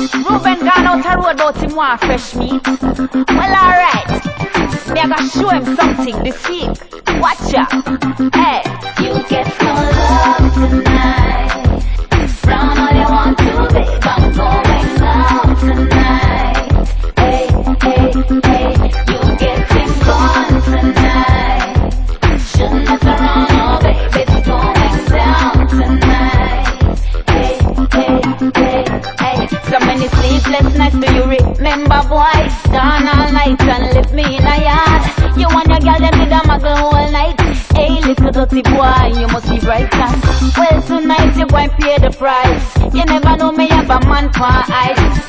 Ruben gone out a road about him want fresh meat. Well, alright. Me I gotta show him something this week. Watch ya. Hey. You get no love tonight. Frown all you want to, babe. I'm going out tonight. Hey, hey, hey. You getting gone tonight. Shouldn't mess around, oh baby. It's going down tonight. Hey, hey, hey, hey. So many sleepless nights, do you remember, boy? Gone all night and left me in a yard. You and your girl, them did a muggle all night. Hey, little dirty boy, you must be right now. Well, tonight you're going to pay the price. You never know me have a man for eyes.